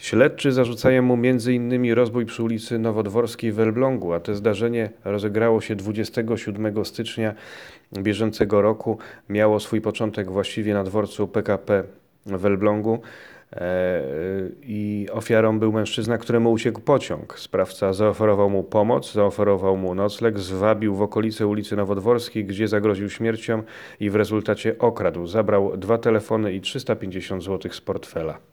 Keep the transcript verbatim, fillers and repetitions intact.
Śledczy zarzucają mu między innymi rozbój przy ulicy Nowodworskiej w Elblągu, a to zdarzenie rozegrało się dwudziestego siódmego stycznia bieżącego roku. Miało swój początek właściwie na dworcu P K P w Elblągu i ofiarą był mężczyzna, któremu uciekł pociąg. Sprawca zaoferował mu pomoc, zaoferował mu nocleg, zwabił w okolice ulicy Nowodworskiej, gdzie zagroził śmiercią i w rezultacie okradł. Zabrał dwa telefony i trzysta pięćdziesiąt złotych z portfela.